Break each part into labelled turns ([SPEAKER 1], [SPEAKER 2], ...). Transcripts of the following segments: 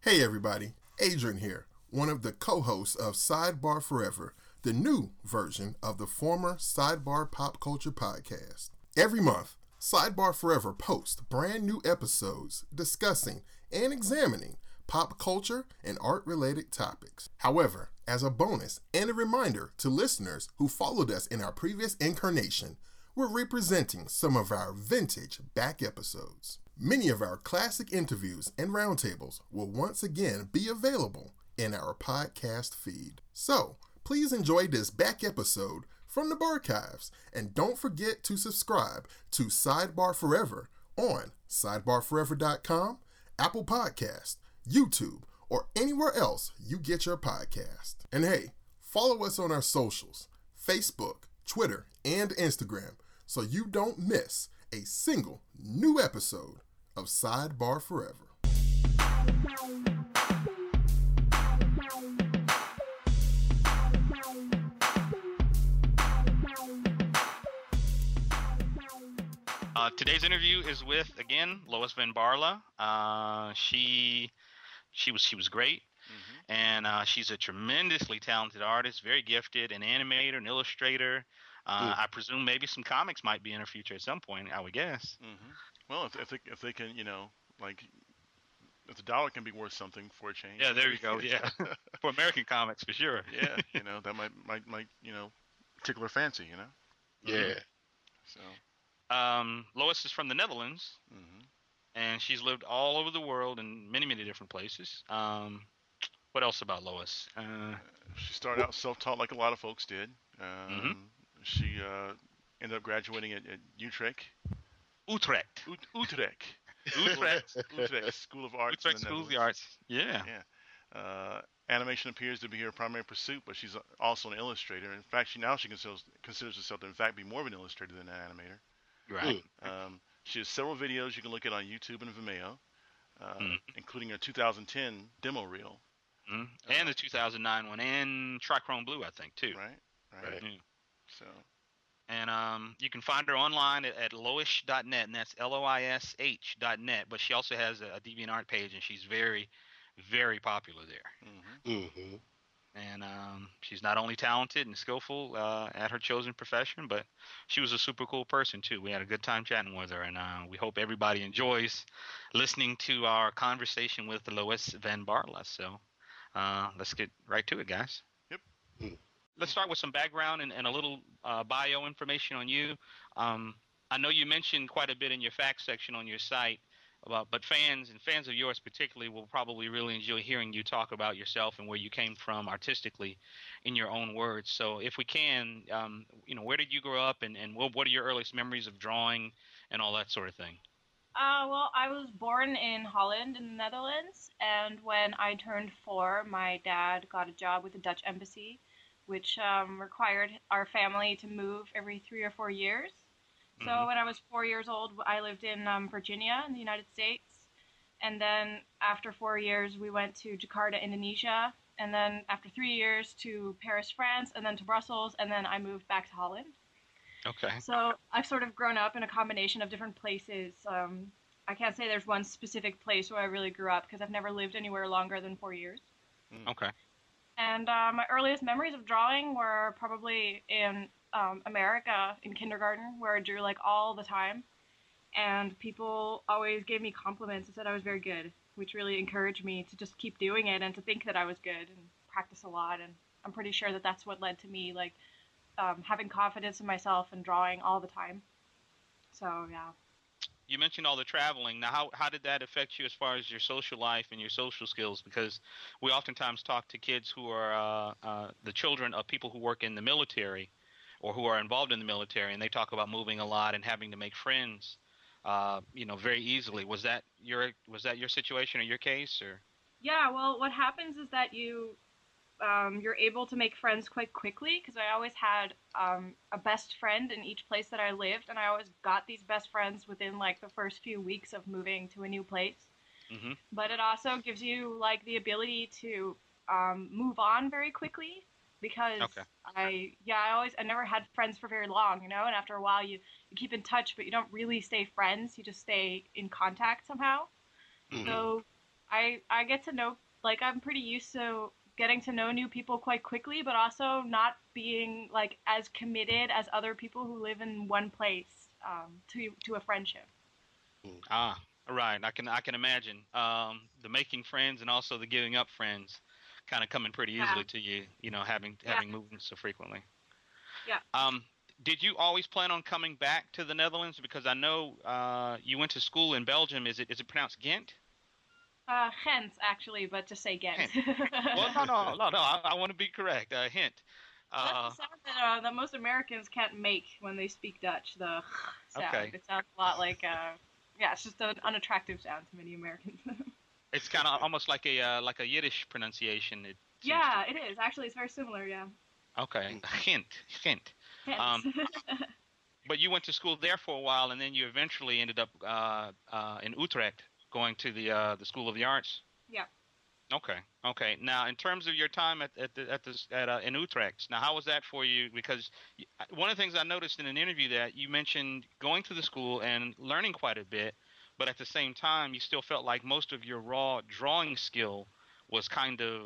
[SPEAKER 1] Hey everybody, Adrian here, one of the co-hosts of Sidebar Forever, the new version of the former Sidebar Pop Culture podcast. Every month, Sidebar Forever posts brand new episodes discussing and examining pop culture and art-related topics. However, as a bonus and a reminder to listeners who followed us in our previous incarnation, we're representing some of our vintage back episodes. Many of our classic interviews and roundtables will once again be available in our podcast feed. So, please enjoy this back episode from the Barchives, and don't forget to subscribe to Sidebar Forever on sidebarforever.com, Apple Podcasts, YouTube, or anywhere else you get your podcast. And hey, follow us on our socials, Facebook, Twitter, and Instagram, so you don't miss a single new episode of Sidebar Forever.
[SPEAKER 2] Today's interview is with, again, Lois Van Barla. She was great, and she's a tremendously talented artist, very gifted, an animator, an illustrator. I presume maybe some comics might be in her future at some point, I would guess.
[SPEAKER 3] Mm-hmm. Well, if they can, if the dollar can be worth something for a change.
[SPEAKER 2] Yeah, there you go. Yeah, for American comics, for sure.
[SPEAKER 3] Yeah, that might tickle her fancy.
[SPEAKER 1] Yeah.
[SPEAKER 3] So.
[SPEAKER 2] Lois is from the Netherlands, and she's lived all over the world in many, many different places. What else about Lois?
[SPEAKER 3] She started out self-taught like a lot of folks did. She ended up graduating at Utrecht.
[SPEAKER 2] Utrecht
[SPEAKER 3] School of Arts.
[SPEAKER 2] Utrecht School of the Arts. Yeah.
[SPEAKER 3] Animation appears to be her primary pursuit, but she's also an illustrator. In fact, she considers herself to, in fact, be more of an illustrator than an animator.
[SPEAKER 2] Right.
[SPEAKER 3] She has several videos you can look at on YouTube and Vimeo, including her 2010 demo reel.
[SPEAKER 2] And the 2009 one, and Trichrome Blue, I think, too.
[SPEAKER 3] Right.
[SPEAKER 2] Yeah.
[SPEAKER 3] So.
[SPEAKER 2] And you can find her online at loish.net, and that's loish.net. But she also has a DeviantArt page, and she's very, very popular there. And she's not only talented and skillful at her chosen profession, but she was a super cool person, too. We had a good time chatting with her, and we hope everybody enjoys listening to our conversation with Lois Van Barla. So let's get right to it, guys.
[SPEAKER 3] Yep.
[SPEAKER 2] Let's start with some background and a little bio information on you. I know you mentioned quite a bit in your facts section on your site, but fans of yours particularly will probably really enjoy hearing you talk about yourself and where you came from artistically in your own words. So if we can, where did you grow up, and what are your earliest memories of drawing and all that sort of thing?
[SPEAKER 4] Well, I was born in Holland in the Netherlands, and when I turned 4, my dad got a job with the Dutch embassy, which required our family to move every 3 or 4 years. So when I was 4 years old, I lived in Virginia in the United States. And then after 4 years, we went to Jakarta, Indonesia. And then after 3 years to Paris, France, and then to Brussels. And then I moved back to Holland.
[SPEAKER 2] Okay.
[SPEAKER 4] So I've sort of grown up in a combination of different places. I can't say there's one specific place where I really grew up because I've never lived anywhere longer than 4 years.
[SPEAKER 2] Okay.
[SPEAKER 4] And my earliest memories of drawing were probably in America in kindergarten, where I drew like all the time. And people always gave me compliments and said I was very good, which really encouraged me to just keep doing it and to think that I was good and practice a lot. And I'm pretty sure that that's what led to me having confidence in myself and drawing all the time. So, yeah.
[SPEAKER 2] You mentioned all the traveling. Now, how did that affect you as far as your social life and your social skills? Because we oftentimes talk to kids who are the children of people who work in the military or who are involved in the military, and they talk about moving a lot and having to make friends, very easily. Was that your situation or your case, or?
[SPEAKER 4] Yeah. Well, what happens is that you're able to make friends quite quickly, because I always had a best friend in each place that I lived, and I always got these best friends within the first few weeks of moving to a new place. But it also gives you the ability to move on very quickly, because I never had friends for very long, and after a while you keep in touch, but you don't really stay friends, you just stay in contact somehow. So I get to know, like, I'm pretty used to getting to know new people quite quickly, but also not being like as committed as other people who live in one place to a friendship.
[SPEAKER 2] Ah, right. I can imagine the making friends and also the giving up friends kind of coming pretty
[SPEAKER 4] Yeah,
[SPEAKER 2] easily to you. You know,
[SPEAKER 4] yeah,
[SPEAKER 2] having moved so frequently.
[SPEAKER 4] yeah.
[SPEAKER 2] Um, did you always plan on coming back to the Netherlands? Because I know you went to school in Belgium. Is it pronounced Ghent?
[SPEAKER 4] Gent actually, but just say Ghent.
[SPEAKER 2] Hint. Well, no. I want to be correct. Hint.
[SPEAKER 4] That's
[SPEAKER 2] Uh,
[SPEAKER 4] the sound that most Americans can't make when they speak Dutch. The sound.
[SPEAKER 2] okay.
[SPEAKER 4] It sounds a lot like yeah, it's just an unattractive sound to many Americans.
[SPEAKER 2] It's kind of almost like a Yiddish pronunciation. It seems to.
[SPEAKER 4] Yeah, it is. Actually, it's very similar. Yeah.
[SPEAKER 2] Okay. Hint. Hint.
[SPEAKER 4] Ghent.
[SPEAKER 2] Um, but you went to school there for a while, and then you eventually ended up in Utrecht, going to the School of the Arts.
[SPEAKER 4] Yeah.
[SPEAKER 2] Okay. Okay. Now, in terms of your time in Utrecht, now how was that for you? Because one of the things I noticed in an interview that you mentioned going to the school and learning quite a bit, but at the same time, you still felt like most of your raw drawing skill was kind of,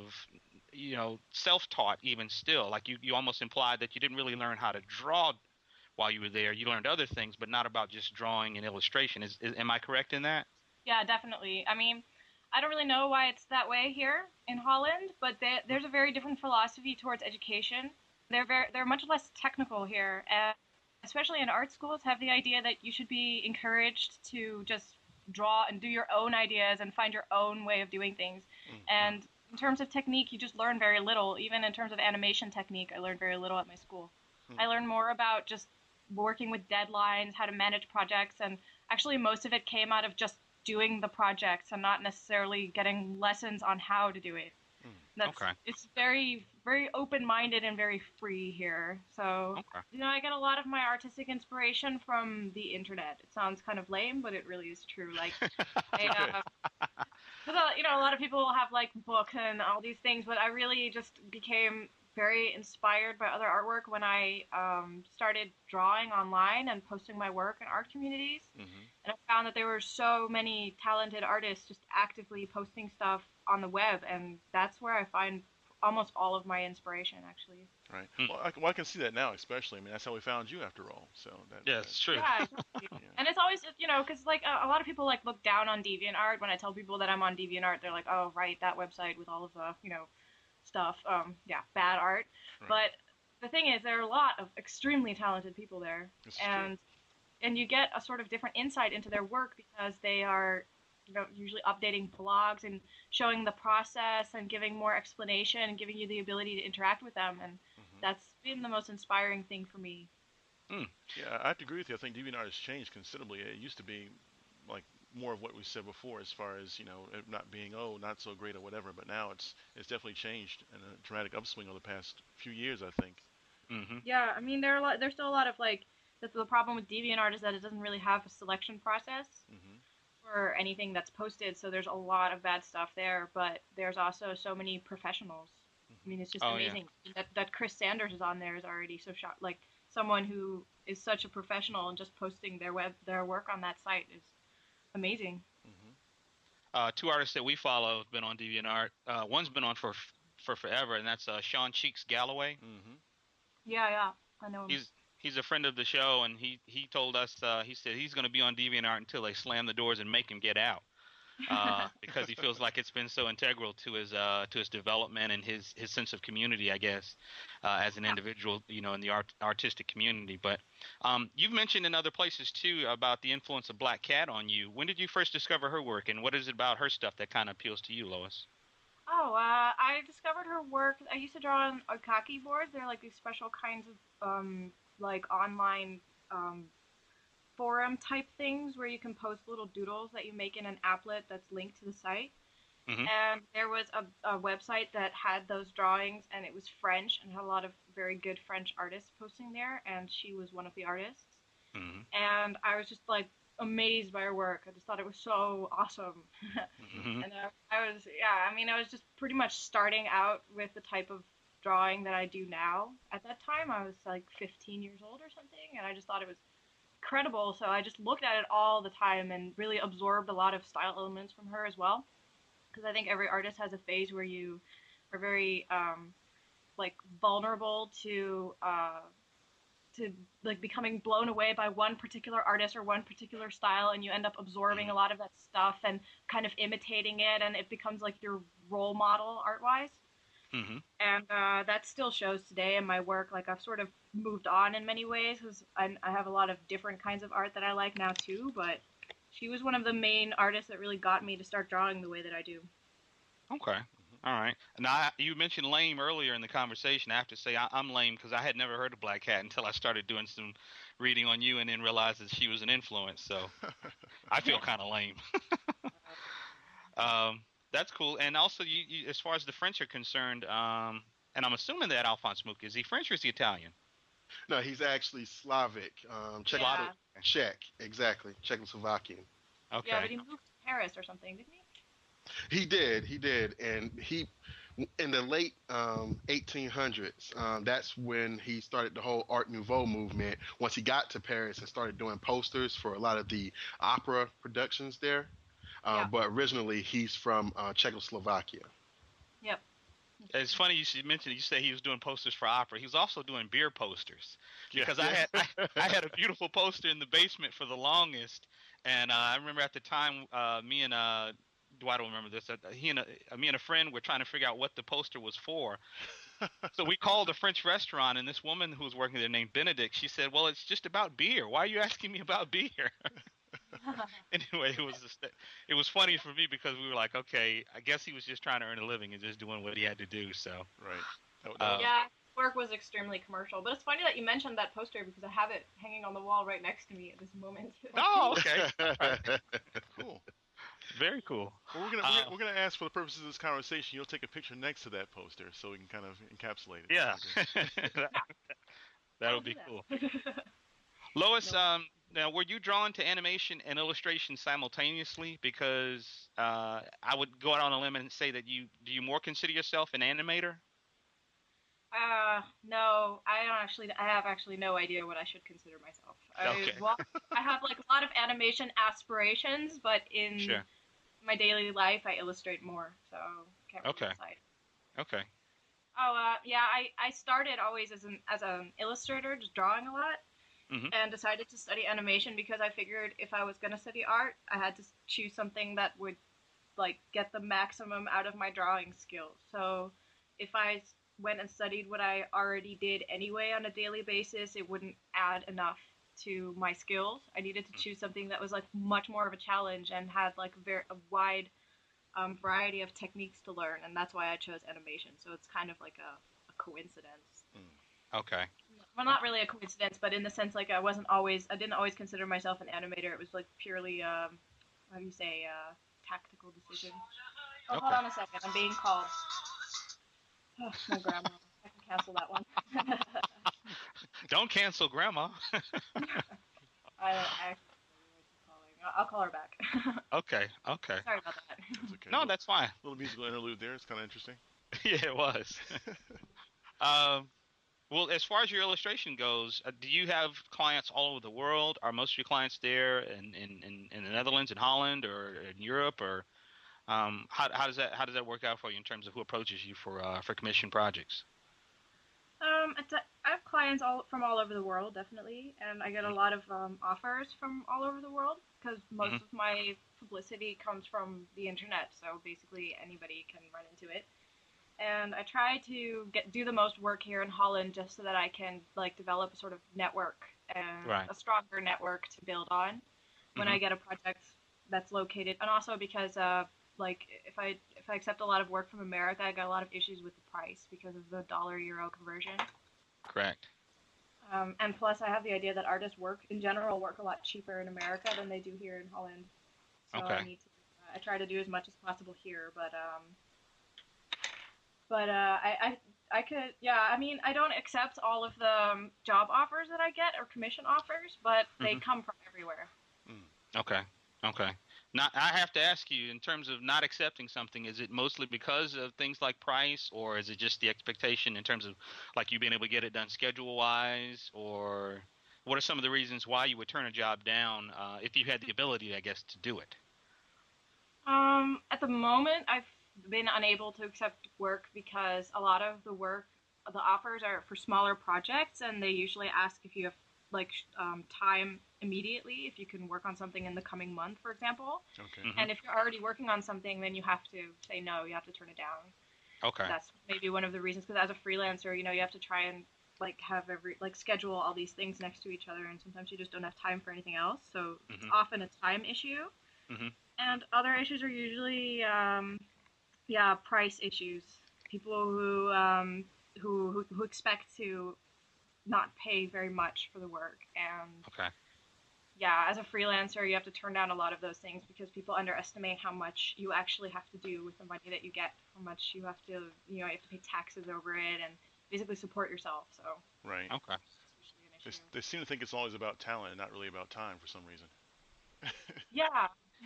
[SPEAKER 2] self-taught even still. Like you almost implied that you didn't really learn how to draw while you were there. You learned other things, but not about just drawing and illustration. Am I correct in that?
[SPEAKER 4] Yeah, definitely. I mean, I don't really know why it's that way here in Holland, but there's a very different philosophy towards education. They're much less technical here, and especially in art schools, have the idea that you should be encouraged to just draw and do your own ideas and find your own way of doing things. And in terms of technique, you just learn very little. Even in terms of animation technique, I learned very little at my school. I learned more about just working with deadlines, how to manage projects, and actually most of it came out of just doing the projects and not necessarily getting lessons on how to do it.
[SPEAKER 2] Okay.
[SPEAKER 4] It's very, very open-minded and very free here. So,
[SPEAKER 2] Okay.
[SPEAKER 4] I get a lot of my artistic inspiration from the internet. It sounds kind of lame, but it really is true. Like, a lot of people have like books and all these things, but I really just became very inspired by other artwork when I started drawing online and posting my work in art communities. And I found that there were so many talented artists just actively posting stuff on the web, and that's where I find almost all of my inspiration, actually.
[SPEAKER 3] Right. Well, I can see that now, especially. I mean, that's how we found you, after all. So
[SPEAKER 2] Yeah, it's true.
[SPEAKER 4] Yeah, exactly. And it's always, because like a lot of people like look down on DeviantArt. When I tell people that I'm on DeviantArt, they're like, "Oh, right, that website with all of the, stuff. Yeah, bad art."
[SPEAKER 3] Right.
[SPEAKER 4] But the thing is, there are a lot of extremely talented people there,
[SPEAKER 3] This is true.
[SPEAKER 4] and you get a sort of different insight into their work because they are, usually updating blogs and showing the process and giving more explanation and giving you the ability to interact with them, and that's been the most inspiring thing for me.
[SPEAKER 3] Yeah, I have to agree with you. I think DeviantArt has changed considerably. It used to be like more of what we said before, as far as it not being not so great or whatever. But now it's definitely changed in a dramatic upswing over the past few years, I think.
[SPEAKER 4] Yeah, I mean, there's still a lot of like the problem with DeviantArt is that it doesn't really have a selection process for anything that's posted, so there's a lot of bad stuff there. But there's also so many professionals. I mean, it's just amazing that Chris Sanders is on there is already so shocked. Like someone who is such a professional and just posting their work on that site is amazing.
[SPEAKER 2] Two artists that we follow have been on DeviantArt. One's been on for forever, and that's Sean Cheeks Galloway.
[SPEAKER 4] Yeah, I know him.
[SPEAKER 2] He's a friend of the show, and he told us he said he's going to be on DeviantArt until they slam the doors and make him get out, because he feels like it's been so integral to his development and his sense of community, I guess, as an individual, in the artistic community. But you've mentioned in other places too about the influence of Black Cat on you. When did you first discover her work, and what is it about her stuff that kind of appeals to you, Lois?
[SPEAKER 4] Oh, I discovered her work. I used to draw on Okaki boards. They're like these special kinds of like online forum type things where you can post little doodles that you make in an applet that's linked to the site. And there was a website that had those drawings, and it was French and had a lot of very good French artists posting there, and she was one of the artists. And I was just like amazed by her work. I just thought it was so awesome. And I was just pretty much starting out with the type of drawing that I do now. At that time, I was like 15 years old or something, and I just thought it was incredible. So I just looked at it all the time and really absorbed a lot of style elements from her as well. because I think every artist has a phase where you are very like vulnerable to like becoming blown away by one particular artist or one particular style, and you end up absorbing a lot of that stuff and kind of imitating it, and it becomes like your role model art-wise.
[SPEAKER 2] Mm-hmm.
[SPEAKER 4] And that still shows today in my work. Like I've sort of moved on in many ways because I have a lot of different kinds of art that I like now too, but she was one of the main artists that really got me to start drawing the way that I do.
[SPEAKER 2] Okay. All right. Now, you mentioned lame earlier in the conversation. I have to say I'm lame because I had never heard of Black Cat until I started doing some reading on you and then realized that she was an influence. So I feel kind of lame. That's cool. And also, you as far as the French are concerned, and I'm assuming that Alphonse Mucha, is he French or is he Italian?
[SPEAKER 5] No, he's actually Slavic. Czech, exactly. Czechoslovakian.
[SPEAKER 2] Okay.
[SPEAKER 4] Yeah, but he moved to Paris or something, didn't he?
[SPEAKER 5] He did, and he, in the late 1800s, that's when he started the whole Art Nouveau movement. Once he got to Paris and started doing posters for a lot of the opera productions there, but originally he's from Czechoslovakia.
[SPEAKER 4] Yep.
[SPEAKER 2] It's funny you say he was doing posters for opera. He was also doing beer posters because I had a beautiful poster in the basement for the longest, and I remember at the time me and Dwight will remember this. Me and a friend were trying to figure out what the poster was for. So we called a French restaurant, and this woman who was working there named Benedict, she said, "Well, it's just about beer. Why are you asking me about beer?" Anyway, it was funny for me because we were like, okay, I guess he was just trying to earn a living and just doing what he had to do. So
[SPEAKER 5] Right.
[SPEAKER 4] Yeah, work was extremely commercial. But it's funny that you mentioned that poster because I have it hanging on the wall right next to me at this moment.
[SPEAKER 2] Oh, okay.
[SPEAKER 3] Cool.
[SPEAKER 2] Very cool.
[SPEAKER 3] Well, we're gonna ask for the purposes of this conversation, you'll take a picture next to that poster so we can kind of encapsulate it.
[SPEAKER 2] Yeah. That would be cool. Lois, now were you drawn to animation and illustration simultaneously? Because I would go out on a limb and say that do you more consider yourself an animator?
[SPEAKER 4] No, I have actually no idea what I should consider myself.
[SPEAKER 2] Okay.
[SPEAKER 4] I have like a lot of animation aspirations, but in my daily life, I illustrate more, so can't really decide.
[SPEAKER 2] Okay.
[SPEAKER 4] Oh, yeah, I started always as an illustrator, just drawing a lot, and decided to study animation because I figured if I was going to study art, I had to choose something that would, like, get the maximum out of my drawing skills. So if I went and studied what I already did anyway on a daily basis, it wouldn't add enough to my skills. I needed to choose something that was like much more of a challenge and had like a wide variety of techniques to learn, and that's why I chose animation. So it's kind of like a coincidence.
[SPEAKER 2] Okay.
[SPEAKER 4] Well, not really a coincidence, but in the sense like I didn't always consider myself an animator. It was like purely tactical decision. Oh,
[SPEAKER 2] Okay.
[SPEAKER 4] hold on a second, I'm being called. Oh, my grandma. I can cancel that one.
[SPEAKER 2] Don't cancel Grandma.
[SPEAKER 4] I actually calling. I'll call her back.
[SPEAKER 2] Okay.
[SPEAKER 4] Sorry about that.
[SPEAKER 3] That's okay.
[SPEAKER 2] No, that's fine.
[SPEAKER 3] Little musical interlude there. It's kind of interesting.
[SPEAKER 2] Yeah, it was. Well, as far as your illustration goes, do you have clients all over the world? Are most of your clients there in the Netherlands, in Holland, or in Europe, or how does that work out for you in terms of who approaches you for commission projects?
[SPEAKER 4] I have clients from all over the world, definitely, and I get a lot of offers from all over the world because most of my publicity comes from the internet. So basically, anybody can run into it. And I try to do the most work here in Holland just so that I can like develop a sort of network and a stronger network to build on when I get a project that's located, and also because like if I accept a lot of work from America, I got a lot of issues with the price because of the dollar-euro conversion.
[SPEAKER 2] Correct.
[SPEAKER 4] And plus, I have the idea that artists in general work a lot cheaper in America than they do here in Holland. So I try to do as much as possible here, but I could, I mean, I don't accept all of the job offers that I get or commission offers, but they come from everywhere.
[SPEAKER 2] Okay. Now, I have to ask you, in terms of not accepting something, is it mostly because of things like price, or is it just the expectation in terms of like you being able to get it done schedule-wise, or what are some of the reasons why you would turn a job down if you had the ability, I guess, to do it?
[SPEAKER 4] At the moment, I've been unable to accept work because a lot of the offers are for smaller projects, and they usually ask if you have like time immediately, if you can work on something in the coming month, for example.
[SPEAKER 3] Okay.
[SPEAKER 2] Mm-hmm.
[SPEAKER 4] And if you're already working on something, then you have to say no. You have to turn it down.
[SPEAKER 2] Okay.
[SPEAKER 4] That's maybe one of the reasons, because as a freelancer, you have to try and have schedule all these things next to each other, and sometimes you just don't have time for anything else. So it's often a time issue.
[SPEAKER 2] Mm-hmm.
[SPEAKER 4] And other issues are usually price issues. People who expect to not pay very much for the work, and
[SPEAKER 2] Okay.
[SPEAKER 4] yeah, as a freelancer, you have to turn down a lot of those things because people underestimate how much you actually have to do with the money that you get, how much you have to, you have to pay taxes over it and basically support yourself. So
[SPEAKER 3] Right.
[SPEAKER 2] Okay.
[SPEAKER 4] it's usually an issue.
[SPEAKER 3] They seem to think it's always about talent and not really about time for some reason.
[SPEAKER 4] Yeah.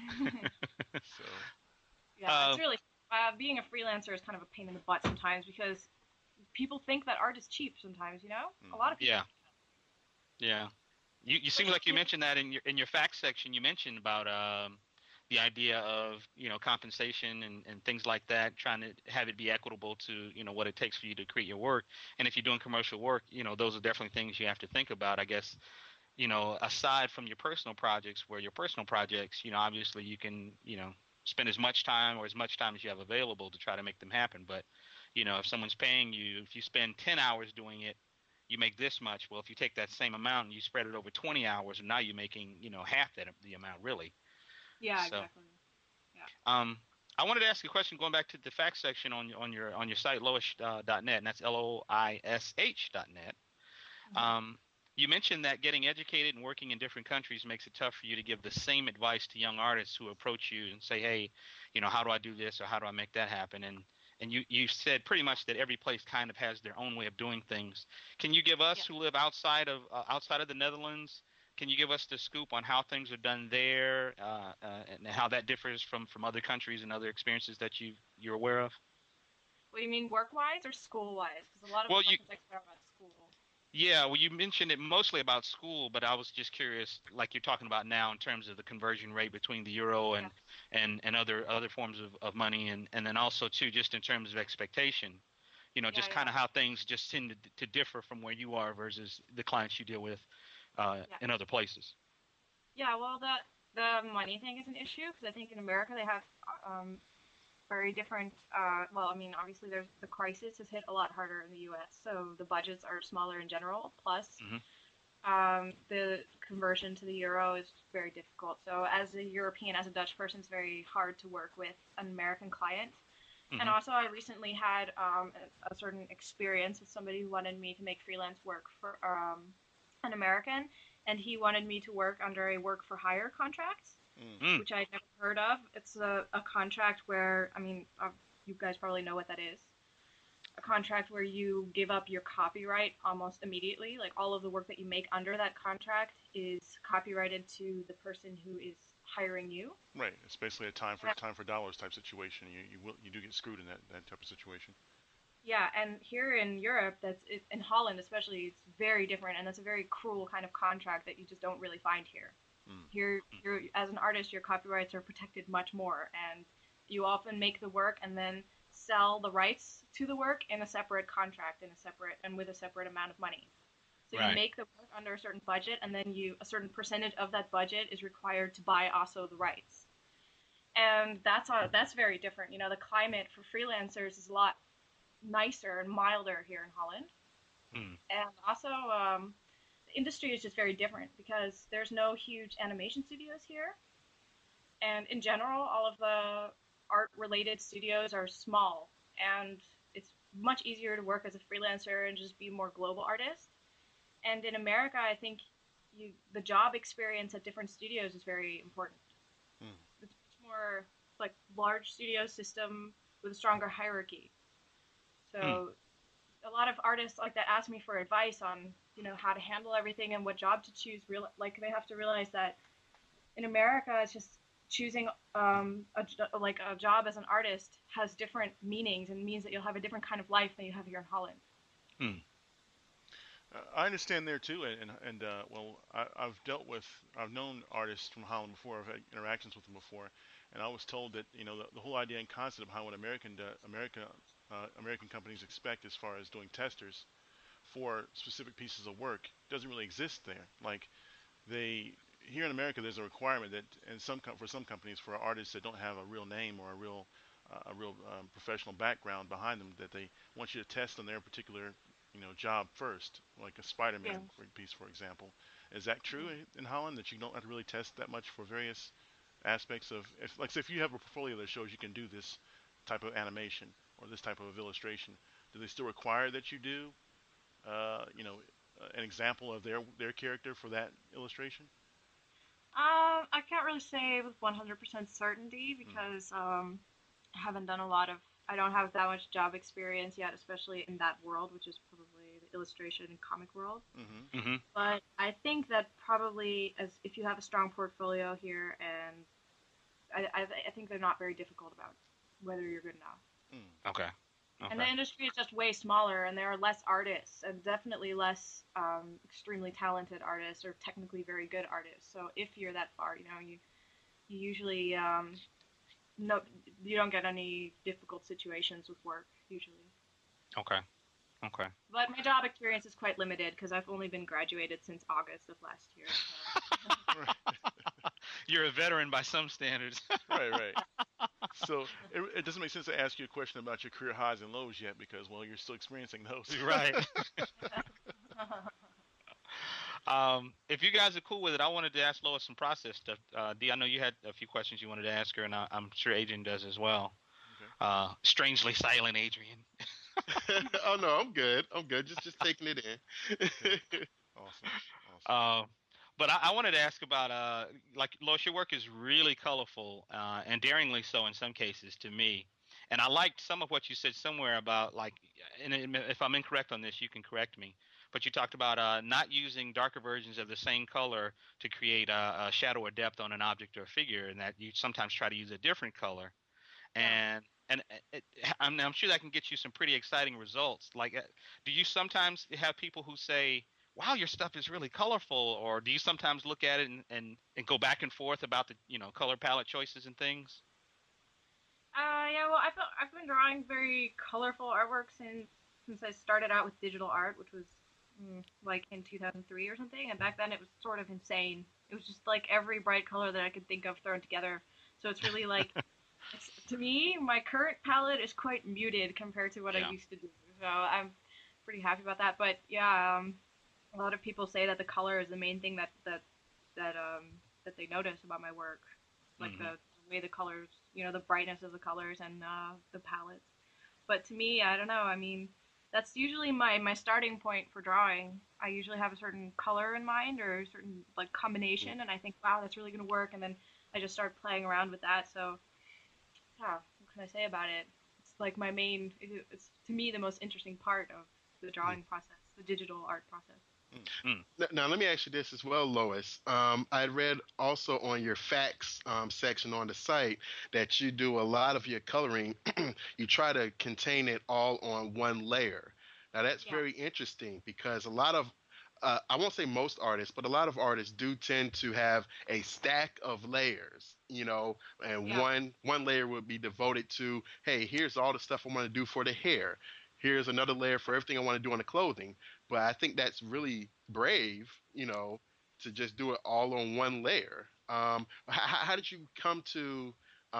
[SPEAKER 3] So.
[SPEAKER 4] Yeah, it's really being a freelancer is kind of a pain in the butt sometimes because people think that art is cheap sometimes, A lot of people.
[SPEAKER 2] Yeah. Yeah. You seem like you mentioned that in your facts section. You mentioned about the idea of compensation and things like that, trying to have it be equitable to what it takes for you to create your work. And if you're doing commercial work, those are definitely things you have to think about. I guess aside from your personal projects, obviously you can spend as much time as you have available to try to make them happen. But if someone's paying you, if you spend 10 hours doing it, you make this much. Well, if you take that same amount and you spread it over 20 hours, now you're making, half the amount really.
[SPEAKER 4] Yeah,
[SPEAKER 2] So,
[SPEAKER 4] exactly. Yeah.
[SPEAKER 2] I wanted to ask a question going back to the facts section on your site, loish.net, and that's LOISH.net. You mentioned that getting educated and working in different countries makes it tough for you to give the same advice to young artists who approach you and say, hey, how do I do this or how do I make that happen? And you said pretty much that every place kind of has their own way of doing things. Can you give us who live outside of the Netherlands, can you give us the scoop on how things are done there and how that differs from other countries and other experiences that you're aware of?
[SPEAKER 4] What do you mean, work-wise or school-wise? Because a lot of projects are about school.
[SPEAKER 2] Yeah, well, you mentioned it mostly about school, but I was just curious, like you're talking about now, in terms of the conversion rate between the euro and other forms of money, and then also too, just in terms of expectation, just kind of how things just tend to differ from where you are versus the clients you deal with in other places.
[SPEAKER 4] Yeah, well, the money thing is an issue because I think in America they have very different. Obviously, there's the crisis has hit a lot harder in the U.S., so the budgets are smaller in general. Plus, the conversion to the euro is very difficult. So, as a European, as a Dutch person, it's very hard to work with an American client. And also, I recently had a certain experience with somebody who wanted me to make freelance work for an American, and he wanted me to work under a work for hire contract. Which I'd never heard of. It's a contract where, you guys probably know what that is. A contract where you give up your copyright almost immediately. Like all of the work that you make under that contract is copyrighted to the person who is hiring you.
[SPEAKER 3] Right. It's basically a time for dollars type situation. You do get screwed in that type of situation.
[SPEAKER 4] Yeah, and here in Europe, in Holland especially, it's very different, and that's a very cruel kind of contract that you just don't really find here. Here, as an artist, your copyrights are protected much more, and you often make the work and then sell the rights to the work in a separate contract, with a separate amount of money. So you make the work under a certain budget, and then a certain percentage of that budget is required to buy also the rights. And that's very different. The climate for freelancers is a lot nicer and milder here in Holland. And also, the industry is just very different because there's no huge animation studios here. And in general, all of the art-related studios are small, and it's much easier to work as a freelancer and just be a more global artist. And in America, I think the job experience at different studios is very important. It's much more like large studio system with a stronger hierarchy. So a lot of artists like that ask me for advice on, how to handle everything and what job to choose. They have to realize that in America, it's just choosing a job as an artist has different meanings and means that you'll have a different kind of life than you have here in Holland.
[SPEAKER 3] I understand there too, I've known artists from Holland before. I've had interactions with them before, And I was told that the whole idea and concept of how what American companies expect as far as doing testers for specific pieces of work doesn't really exist there. Like they here in America, there's a requirement that, and for some companies, for artists that don't have a real name or a real professional background behind them, that they want you to test on their particular job first, like a Spider-Man piece, for example. Is that true in Holland, that you don't have to really test that much for various aspects of, if you have a portfolio that shows you can do this type of animation or this type of illustration, do they still require that you do, an example of their character for that illustration?
[SPEAKER 4] I can't really say with 100% certainty because I haven't done I don't have that much job experience yet, especially in that world, which is probably the illustration and comic world. But I think that probably, if you have a strong portfolio here, and I think they're not very difficult about whether you're good enough.
[SPEAKER 2] Okay.
[SPEAKER 4] And the industry is just way smaller, and there are less artists, and definitely less extremely talented artists or technically very good artists. So if you're that far, you usually you don't get any difficult situations with work usually.
[SPEAKER 2] Okay.
[SPEAKER 4] But my job experience is quite limited because I've only been graduated since August of last year. So.
[SPEAKER 2] You're a veteran by some standards.
[SPEAKER 3] Right. So it doesn't make sense to ask you a question about your career highs and lows yet because, well, you're still experiencing those.
[SPEAKER 2] Right. If you guys are cool with it, I wanted to ask Lois some process stuff. Dee, I know you had a few questions you wanted to ask her, and I'm sure Adrian does as well. Okay. Strangely silent, Adrian.
[SPEAKER 5] Oh no, I'm good. Just taking it in.
[SPEAKER 3] Awesome.
[SPEAKER 2] But I wanted to ask about, Lois, your work is really colorful, and daringly so in some cases to me. And I liked some of what you said somewhere about, and if I'm incorrect on this, you can correct me. But you talked about not using darker versions of the same color to create a shadow or depth on an object or figure, and that you sometimes try to use a different color. And I'm sure that can get you some pretty exciting results. Do you sometimes have people who say, wow, your stuff is really colorful, or do you sometimes look at it and go back and forth about the color palette choices and things?
[SPEAKER 4] Yeah, well, I've been drawing very colorful artwork since I started out with digital art, which was in 2003 or something, and back then it was sort of insane. It was just every bright color that I could think of thrown together. So it's really to me, my current palette is quite muted compared to what I used to do. So I'm pretty happy about that. But yeah, a lot of people say that the color is the main thing that they notice about my work, the way the colors, the brightness of the colors and the palettes. But to me, I don't know. I mean, that's usually my starting point for drawing. I usually have a certain color in mind or a certain combination, and I think, wow, that's really gonna work, and then I just start playing around with that. So, yeah, what can I say about it? It's my main. It's to me the most interesting part of the drawing process, the digital art process.
[SPEAKER 5] Now, let me ask you this as well, Lois. I read also on your facts section on the site that you do a lot of your coloring. You try to contain it all on one layer. Now, that's very interesting because a lot of, I won't say most artists, but a lot of artists do tend to have a stack of layers, and one layer would be devoted to, hey, here's all the stuff I want to do for the hair. Here's another layer for everything I want to do on the clothing. But I think that's really brave, to just do it all on one layer. How did you come to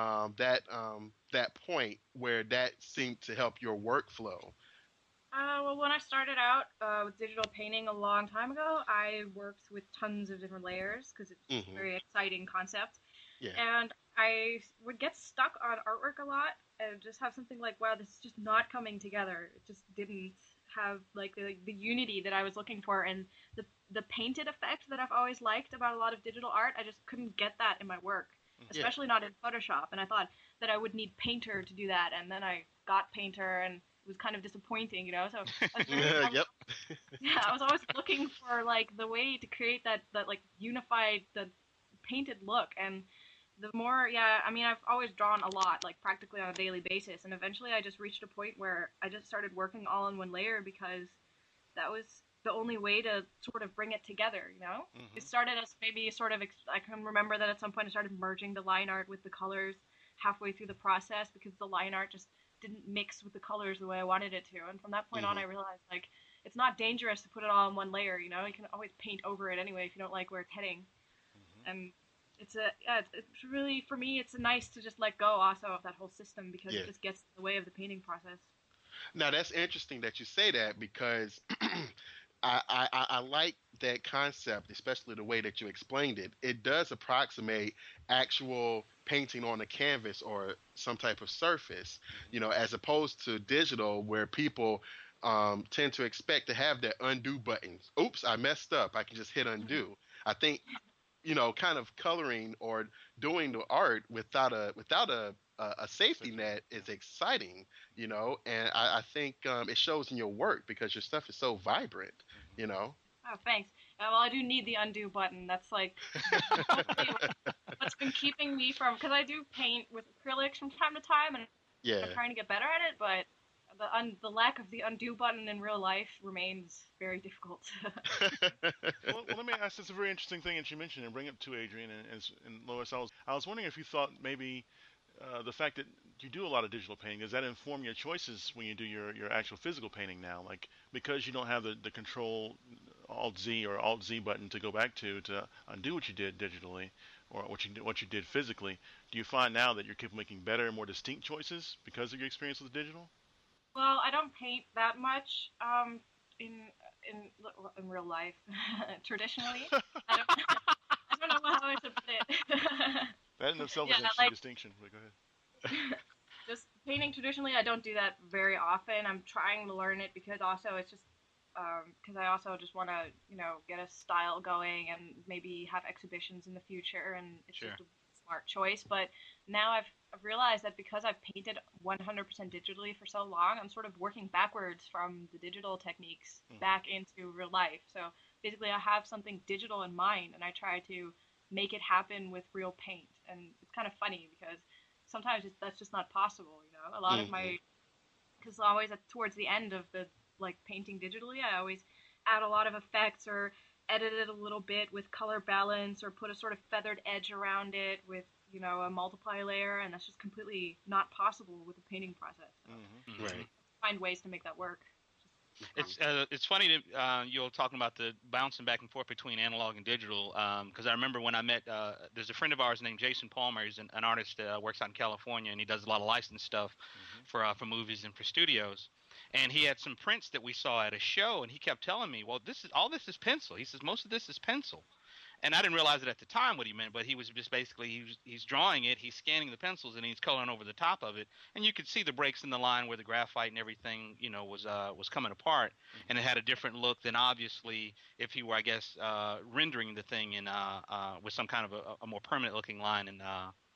[SPEAKER 5] that point where that seemed to help your workflow?
[SPEAKER 4] Well, when I started out with digital painting a long time ago, I worked with tons of different layers because it's a very exciting concept. Yeah. And I would get stuck on artwork a lot and just have something wow, this is just not coming together. It just didn't have the unity that I was looking for, and the painted effect that I've always liked about a lot of digital art. I just couldn't get that in my work, especially not in Photoshop. And I thought that I would need Painter to do that, and then I got Painter, and it was kind of disappointing, So I was really, I was always looking for the way to create that unified the painted look. And the more, I've always drawn a lot, practically on a daily basis. And eventually I just reached a point where I just started working all in one layer because that was the only way to sort of bring it together, you know? Mm-hmm. It started as maybe sort of, I can remember that at some point I started merging the line art with the colors halfway through the process because the line art just didn't mix with the colors the way I wanted it to. And from that point on, I realized, like, it's not dangerous to put it all in one layer, you know? You can always paint over it anyway if you don't like where it's heading. And it's really, for me, it's nice to just let go also of that whole system because it just gets in the way of the painting process.
[SPEAKER 5] Now, that's interesting that you say that because I like that concept, especially the way that you explained it. It does approximate actual painting on a canvas or some type of surface, you know, as opposed to digital where people tend to expect to have that undo buttons. Oops, I messed up. I can just hit undo. I think, you know, kind of coloring or doing the art without a safety net is exciting, you know, and I think it shows in your work because your stuff is so vibrant, you know.
[SPEAKER 4] Oh, thanks. Well, I do need the undo button. That's like what's been keeping me from, because I do paint with acrylics from time to time, and I'm trying to get better at it, but the lack of the undo button in real life remains very difficult.
[SPEAKER 3] Well, let me ask. That's a very interesting thing that you mentioned, and bring it to Adrian and Lois. I was wondering if you thought maybe the fact that you do a lot of digital painting, does that inform your choices when you do your actual physical painting now? Like, because you don't have the Control Alt-Z or Alt-Z button to go back to undo what you did digitally or what you did physically, do you find now that you're capable of making better and more distinct choices because of your experience with digital?
[SPEAKER 4] Well, I don't paint that much in real life, traditionally. I don't know how I should put it.
[SPEAKER 3] That in itself is an interesting distinction, but go ahead.
[SPEAKER 4] Just painting traditionally, I don't do that very often. I'm trying to learn it because also it's just because I also just want to, you know, get a style going and maybe have exhibitions in the future, and it's just a smart choice. But now I've realized that because I've painted 100% digitally for so long, I'm sort of working backwards from the digital techniques back into real life. So basically I have something digital in mind and I try to make it happen with real paint. And it's kind of funny because sometimes that's just not possible, you know. A lot of my, because always towards the end of the like painting digitally, I always add a lot of effects or edit it a little bit with color balance or put a sort of feathered edge around it with, you know, a multiply layer, and that's just completely not possible with the painting process. So
[SPEAKER 5] Right.
[SPEAKER 4] Find ways to make that work.
[SPEAKER 2] It's funny that you're talking about the bouncing back and forth between analog and digital, because I remember when I met there's a friend of ours named Jason Palmer. He's an artist works out in California, and he does a lot of licensed stuff for movies and for studios. And he had some prints that we saw at a show, and he kept telling me, "Well, this is pencil." He says most of this is pencil. And I didn't realize it at the time what he meant, but he was just basically he's drawing it, he's scanning the pencils, and he's coloring over the top of it, and you could see the breaks in the line where the graphite and everything, you know, was coming apart, and it had a different look than obviously if he were, I guess, rendering the thing in with some kind of a more permanent looking line in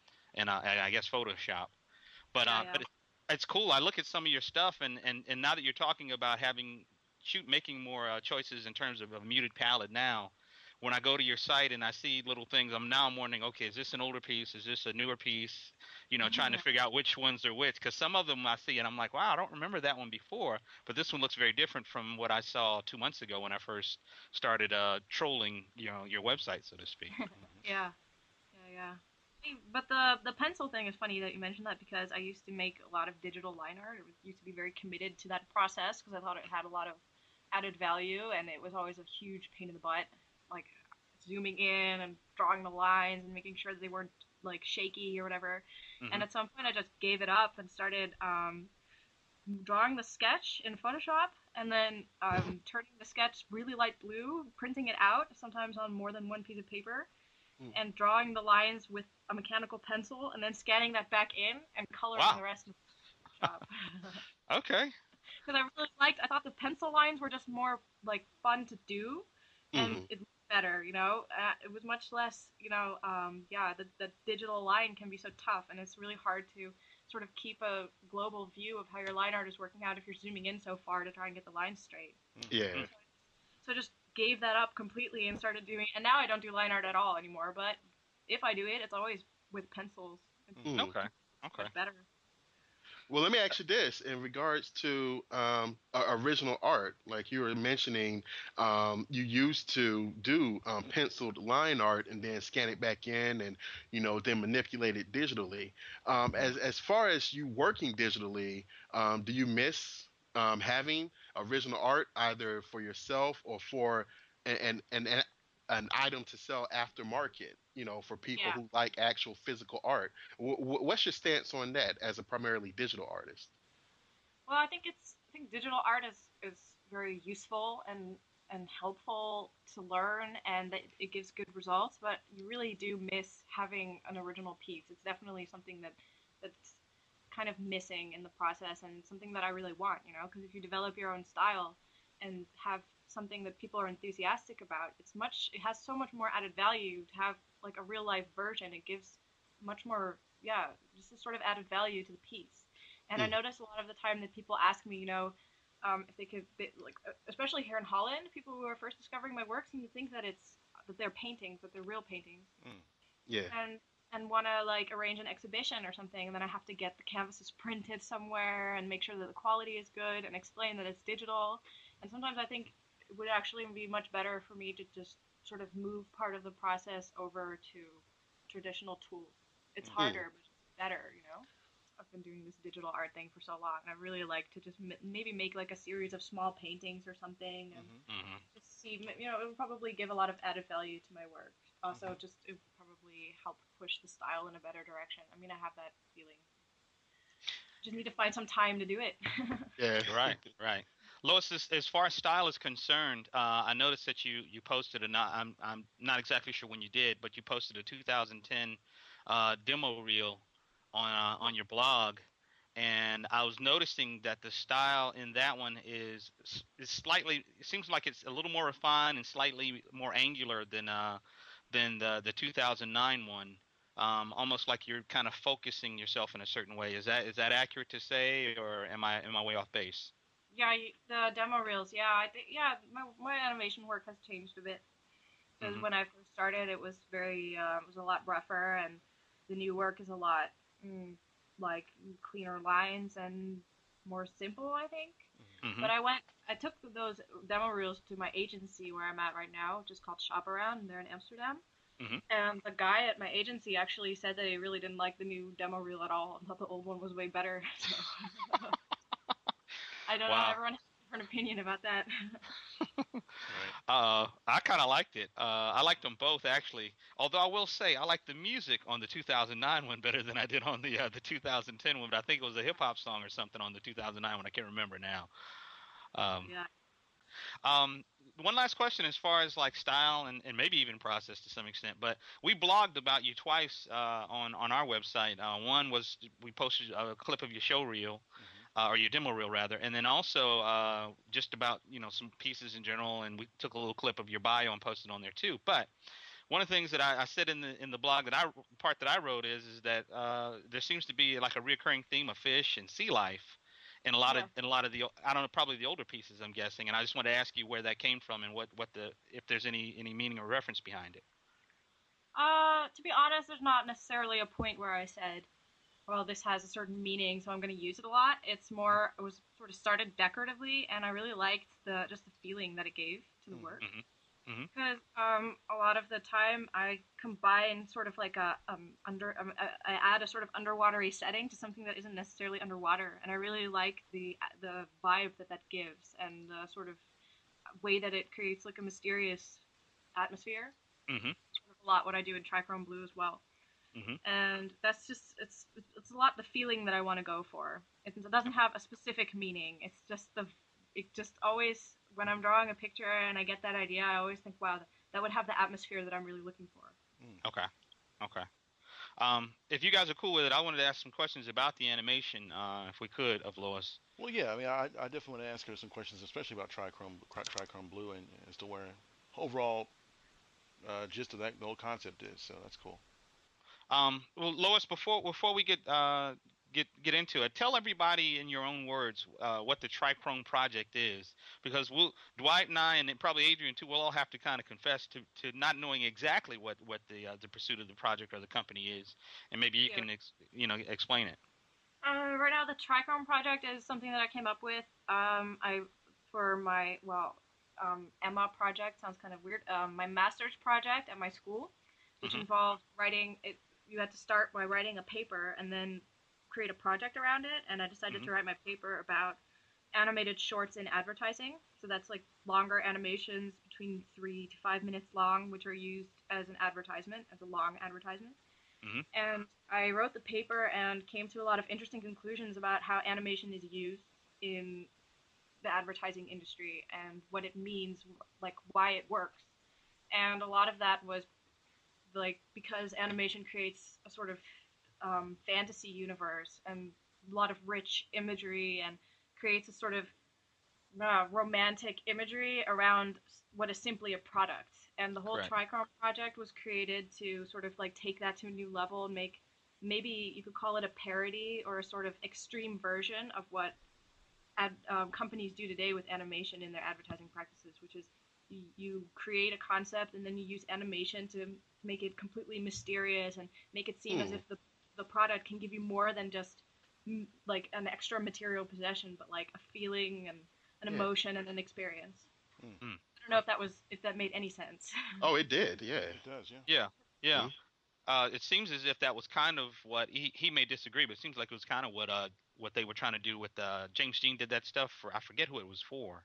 [SPEAKER 2] I guess Photoshop. But but it's cool. I look at some of your stuff, and now that you're talking about making more choices in terms of a muted palette now. When I go to your site and I see little things, I'm wondering, okay, is this an older piece? Is this a newer piece? You know, trying to figure out which ones are which. Because some of them I see and I'm like, wow, I don't remember that one before. But this one looks very different from what I saw 2 months ago when I first started trolling, you know, your website, so to speak.
[SPEAKER 4] Yeah. But the pencil thing is funny that you mentioned that because I used to make a lot of digital line art. I used to be very committed to that process because I thought it had a lot of added value, and it was always a huge pain in the butt. Like zooming in and drawing the lines and making sure that they weren't like shaky or whatever. And at some point I just gave it up and started drawing the sketch in Photoshop and then turning the sketch really light blue, printing it out, sometimes on more than one piece of paper, and drawing the lines with a mechanical pencil and then scanning that back in and coloring the rest in Photoshop.
[SPEAKER 2] Okay.
[SPEAKER 4] Because I thought the pencil lines were just more like fun to do. And it looked better, you know. It was much less, you know. The digital line can be so tough, and it's really hard to sort of keep a global view of how your line art is working out if you're zooming in so far to try and get the lines straight.
[SPEAKER 5] Yeah.
[SPEAKER 4] So I just gave that up completely and started doing. And now I don't do line art at all anymore. But if I do it, it's always with pencils.
[SPEAKER 2] Okay.
[SPEAKER 4] It's better.
[SPEAKER 5] Well, let me ask you this in regards to original art. Like you were mentioning, you used to do penciled line art and then scan it back in, and then manipulate it digitally. As far as you working digitally, do you miss having original art either for yourself or for an item to sell aftermarket, for people
[SPEAKER 4] Yeah.
[SPEAKER 5] who like actual physical art. What's your stance on that as a primarily digital artist?
[SPEAKER 4] Well, I think digital art is very useful and helpful to learn, and that it gives good results. But you really do miss having an original piece. It's definitely something that's kind of missing in the process, and something that I really want. Because if you develop your own style and have something that people are enthusiastic about, it has so much more added value to have like a real life version. It gives much more, yeah, just a sort of added value to the piece. And I
[SPEAKER 5] Mm.
[SPEAKER 4] notice a lot of the time that people ask me, if they could, like, especially here in Holland, people who are first discovering my work seem to think that they're paintings, that they're real paintings,
[SPEAKER 3] Mm.
[SPEAKER 5] Yeah.
[SPEAKER 4] and want to like arrange an exhibition or something, and then I have to get the canvases printed somewhere and make sure that the quality is good and explain that it's digital. And sometimes I think it would actually be much better for me to just sort of move part of the process over to traditional tools. It's
[SPEAKER 5] Mm.
[SPEAKER 4] harder, but it's better. I've been doing this digital art thing for so long, and I really like to just maybe make like a series of small paintings or something, and
[SPEAKER 3] Mhm.
[SPEAKER 2] Hmm.
[SPEAKER 4] just see. It would probably give a lot of added value to my work. Also,
[SPEAKER 3] Mhm.
[SPEAKER 4] just it would probably help push the style in a better direction. I mean, I have that feeling. Just need to find some time to do it.
[SPEAKER 5] Yeah.
[SPEAKER 2] Right, right. Lois, as far as style is concerned, I noticed that you posted I'm not exactly sure when you did, but you posted a 2010 demo reel on your blog, and I was noticing that the style in that one is slightly. It seems like it's a little more refined and slightly more angular than the 2009 one. Almost like you're kind of focusing yourself in a certain way. Is that accurate to say, or am I way off base?
[SPEAKER 4] Yeah, the demo reels. Yeah, I think my animation work has changed a bit because
[SPEAKER 2] Hmm.
[SPEAKER 4] when I first started, it was a lot rougher, and the new work is a lot like cleaner lines and more simple, I think.
[SPEAKER 2] Hmm.
[SPEAKER 4] But I took those demo reels to my agency where I'm at right now, which is called Shop Around, and they're in Amsterdam.
[SPEAKER 2] Hmm.
[SPEAKER 4] And the guy at my agency actually said that he really didn't like the new demo reel at all, and thought the old one was way better. So I don't know.
[SPEAKER 2] Wow.
[SPEAKER 4] Everyone has a different opinion about that.
[SPEAKER 3] Right.
[SPEAKER 2] I kind of liked it. I liked them both actually. Although I will say I like the music on the 2009 one better than I did on the 2010 one. But I think it was a hip hop song or something on the 2009 one. I can't remember now. Um,
[SPEAKER 4] Yeah.
[SPEAKER 2] Um, One last question as far as like style and maybe even process to some extent, but we blogged about you twice on our website. One was we posted a clip of your show reel,
[SPEAKER 3] Mhm.
[SPEAKER 2] or your demo reel rather, and then also just about some pieces in general, and we took a little clip of your bio and posted on there too. But one of the things that I said in the blog part that I wrote is that there seems to be like a recurring theme of fish and sea life
[SPEAKER 4] Yeah.
[SPEAKER 2] in a lot of the I don't know, probably the older pieces, I'm guessing, and I just wanted to ask you where that came from and what the if there's any meaning or reference behind it.
[SPEAKER 4] To be honest, there's not necessarily a point where I said, well, this has a certain meaning, so I'm going to use it a lot. It was sort of started decoratively, and I really liked just the feeling that it gave to the
[SPEAKER 3] Mhm.
[SPEAKER 4] work.
[SPEAKER 2] Hmm. Hmm.
[SPEAKER 4] Because a lot of the time I combine sort of like I add a sort of underwatery setting to something that isn't necessarily underwater, and I really like the vibe that gives, and the sort of way that it creates like a mysterious atmosphere.
[SPEAKER 2] Hmm.
[SPEAKER 4] Sort of a lot what I do in Trichrome Blue as well,
[SPEAKER 2] Hmm.
[SPEAKER 4] and that's just it's a lot the feeling that I want to go for. It doesn't have a specific meaning. It's just it just always when I'm drawing a picture and I get that idea, I always think, wow, that would have the atmosphere that I'm really looking for.
[SPEAKER 3] Mm.
[SPEAKER 2] Okay. Okay. If you guys are cool with it, I wanted to ask some questions about the animation, if we could, of Lois.
[SPEAKER 3] Well, yeah. I mean, I definitely want to ask her some questions, especially about Trichrome Blue, and as to where overall gist of that the whole concept is. So that's cool.
[SPEAKER 2] Well, Lois, before we get into it, tell everybody in your own words what the Trichrome Project is, because Dwight and I, and probably Adrian too, we'll all have to kind of confess to not knowing exactly what the pursuit of the project or the company is, and maybe you
[SPEAKER 4] Yeah.
[SPEAKER 2] can explain it.
[SPEAKER 4] Right now, the Trichrome project is something that I came up with. I for my Emma project sounds kind of weird. My master's project at my school, which involved writing it. You had to start by writing a paper and then create a project around it. And I decided to write my paper about animated shorts in advertising. So that's like longer animations between 3 to 5 minutes long, which are used as an advertisement, as a long advertisement. And I wrote the paper and came to a lot of interesting conclusions about how animation is used in the advertising industry and what it means, like why it works. And a lot of that was like because animation creates a sort of fantasy universe and a lot of rich imagery and creates a sort of romantic imagery around what is simply a product. And the whole Trichrome project was created to sort of like take that to a new level and make, maybe you could call it a parody or a sort of extreme version of what companies do today with animation in their advertising practices, which is you create a concept and then you use animation to make it completely mysterious and make it seem as if the product can give you more than just like an extra material possession, but like a feeling and an emotion and an experience. I don't know if that made any sense.
[SPEAKER 5] Oh, it did. Yeah,
[SPEAKER 3] it does. Yeah.
[SPEAKER 2] Yeah. It seems as if that was kind of what he may disagree, but it seems like it was kind of what they were trying to do with James Dean did that stuff for, I forget who it was for,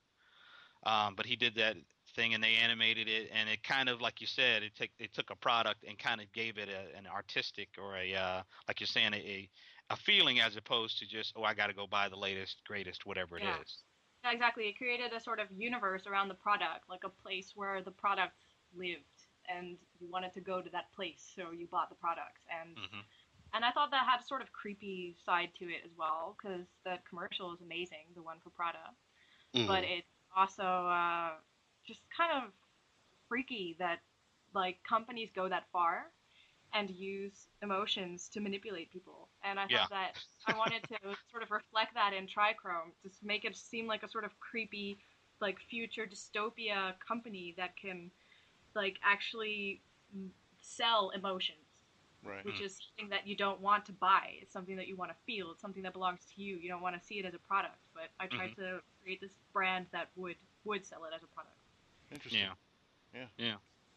[SPEAKER 2] but he did that thing and they animated it, and it kind of, like you said, it took a product and kind of gave it an artistic or a like you're saying a feeling, as opposed to just, I got to go buy the latest greatest whatever it is.
[SPEAKER 4] Yeah, exactly. It created a sort of universe around the product, like a place where the product lived, and you wanted to go to that place, so you bought the product. And I thought that had a sort of creepy side to it as well, because the commercial is amazing, the one for Prada. But it's also just kind of freaky that like companies go that far and use emotions to manipulate people. And I thought that I wanted to sort of reflect that in Trichrome, just make it seem like a sort of creepy, like future dystopia company that can like actually sell emotions.
[SPEAKER 3] Right.
[SPEAKER 4] Which is something that you don't want to buy. It's something that you want to feel. It's something that belongs to you. You don't want to see it as a product. But I tried to create this brand that would sell it as a product.
[SPEAKER 3] Interesting.
[SPEAKER 2] Yeah.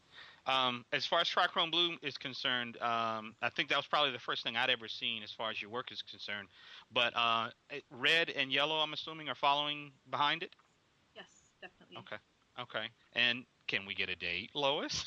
[SPEAKER 2] As far as Trichrome Blue is concerned, I think that was probably the first thing I'd ever seen as far as your work is concerned. But red and yellow, I'm assuming, are following behind it?
[SPEAKER 4] Yes, definitely.
[SPEAKER 2] Okay. And can we get a date, Lois?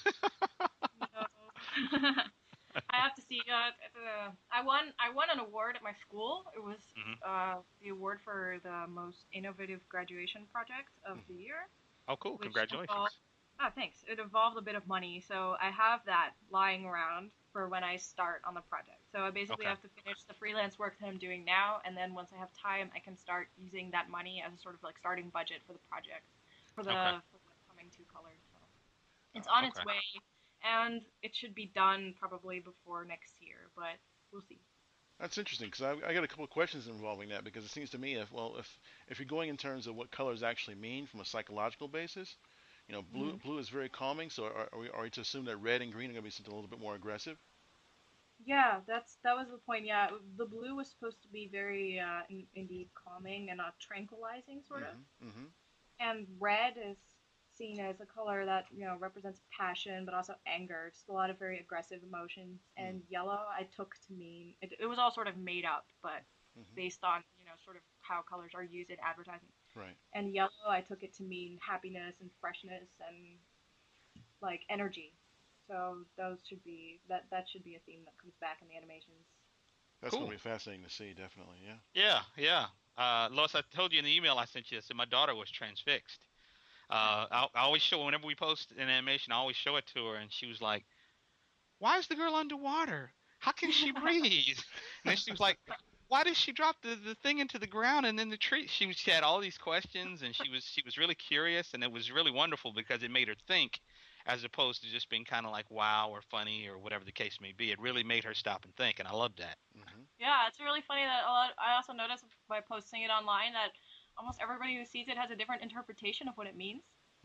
[SPEAKER 4] No. I have to see. I won an award at my school. It was the award for the most innovative graduation project of the year.
[SPEAKER 2] Oh, cool! Congratulations.
[SPEAKER 4] Thanks. It involved a bit of money, so I have that lying around for when I start on the project. So I basically have to finish the freelance work that I'm doing now, and then once I have time, I can start using that money as a sort of like starting budget for the project for the coming two colors. So it's on its way. And it should be done probably before next year, but we'll see.
[SPEAKER 3] That's interesting, because I got a couple of questions involving that, because it seems to me if you're going in terms of what colors actually mean from a psychological basis, blue is very calming. So are we to assume that red and green are going to be something a little bit more aggressive?
[SPEAKER 4] Yeah, that was the point. Yeah, the blue was supposed to be very indeed calming and tranquilizing sort of, and red is seen as a color that represents passion but also anger, just a lot of very aggressive emotions. And yellow I took to mean it was all sort of made up, but based on sort of how colors are used in advertising.
[SPEAKER 3] Right.
[SPEAKER 4] And yellow I took it to mean happiness and freshness and like energy. So those should be that should be a theme that comes back in the animations.
[SPEAKER 3] That's going to be fascinating to see, definitely.
[SPEAKER 2] Yeah. Lois, I told you in the email I sent you this, and my daughter was transfixed. I always show, whenever we post an animation, I always show it to her, and she was like, "Why is the girl underwater? How can she breathe?" And then she was like, "Why did she drop the thing into the ground and then the tree?" She had all these questions, and she was really curious, and it was really wonderful because it made her think, as opposed to just being kind of like wow or funny or whatever the case may be. It really made her stop and think, and I loved that.
[SPEAKER 4] Yeah, it's really funny that I also noticed by posting it online that almost everybody who sees it has a different interpretation of what it means,